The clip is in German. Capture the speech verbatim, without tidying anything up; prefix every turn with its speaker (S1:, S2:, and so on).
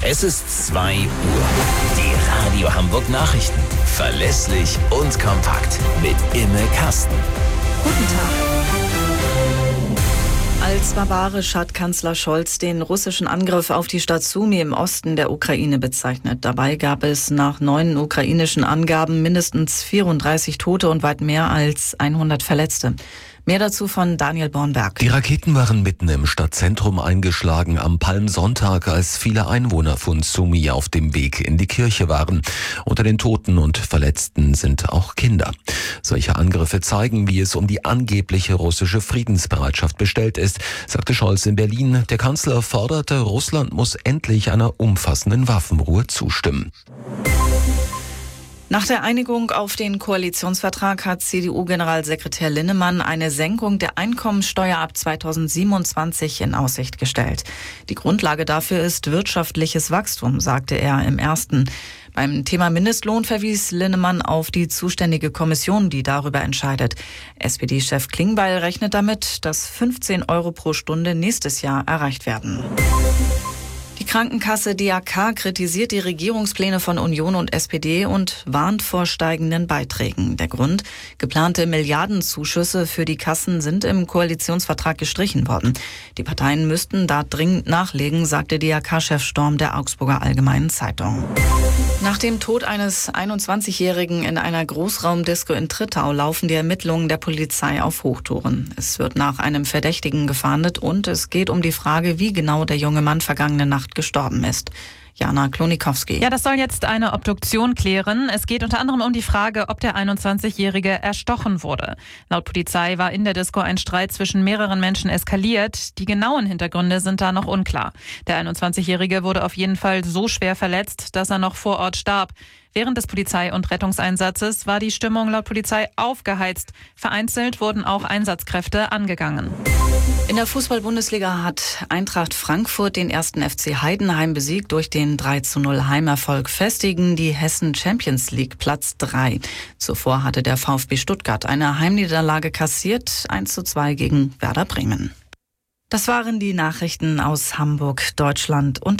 S1: Es ist zwei Uhr. Die Radio Hamburg Nachrichten. Verlässlich und kompakt. Mit Imme Kasten.
S2: Guten Tag. Als barbarisch hat Kanzler Scholz den russischen Angriff auf die Stadt Sumy im Osten der Ukraine bezeichnet. Dabei gab es nach neuen ukrainischen Angaben mindestens vierunddreißig Tote und weit mehr als hundert Verletzte. Mehr dazu von Daniel Bornberg.
S3: Die Raketen waren mitten im Stadtzentrum eingeschlagen am Palmsonntag, als viele Einwohner von Sumy auf dem Weg in die Kirche waren. Unter den Toten und Verletzten sind auch Kinder. Solche Angriffe zeigen, wie es um die angebliche russische Friedensbereitschaft bestellt ist, sagte Scholz in Berlin. Der Kanzler forderte, Russland muss endlich einer umfassenden Waffenruhe zustimmen.
S2: Nach der Einigung auf den Koalitionsvertrag hat C D U-Generalsekretär Linnemann eine Senkung der Einkommensteuer ab zweitausendsiebenundzwanzig in Aussicht gestellt. Die Grundlage dafür ist wirtschaftliches Wachstum, sagte er im ersten. Beim Thema Mindestlohn verwies Linnemann auf die zuständige Kommission, die darüber entscheidet. S P D-Chef Klingbeil rechnet damit, dass fünfzehn Euro pro Stunde nächstes Jahr erreicht werden. Die Krankenkasse D A K kritisiert die Regierungspläne von Union und S P D und warnt vor steigenden Beiträgen. Der Grund: geplante Milliardenzuschüsse für die Kassen sind im Koalitionsvertrag gestrichen worden. Die Parteien müssten da dringend nachlegen, sagte D A K-Chef Storm der Augsburger Allgemeinen Zeitung. Nach dem Tod eines einundzwanzigjährigen in einer Großraumdisco in Trittau laufen die Ermittlungen der Polizei auf Hochtouren. Es wird nach einem Verdächtigen gefahndet und es geht um die Frage, wie genau der junge Mann vergangene Nacht gestorben ist. Jana Klonikowski.
S4: Ja, das soll jetzt eine Obduktion klären. Es geht unter anderem um die Frage, ob der einundzwanzigjährige erstochen wurde. Laut Polizei war in der Disco ein Streit zwischen mehreren Menschen eskaliert. Die genauen Hintergründe sind da noch unklar. Der einundzwanzigjährige wurde auf jeden Fall so schwer verletzt, dass er noch vor Ort starb. Während des Polizei- und Rettungseinsatzes war die Stimmung laut Polizei aufgeheizt. Vereinzelt wurden auch Einsatzkräfte angegangen.
S2: In der Fußball-Bundesliga hat Eintracht Frankfurt den ersten F C Heidenheim besiegt. Durch den drei zu null Heimerfolg festigen die Hessen Champions League Platz drei. Zuvor hatte der VfB Stuttgart eine Heimniederlage kassiert, eins zu zwei gegen Werder Bremen. Das waren die Nachrichten aus Hamburg, Deutschland und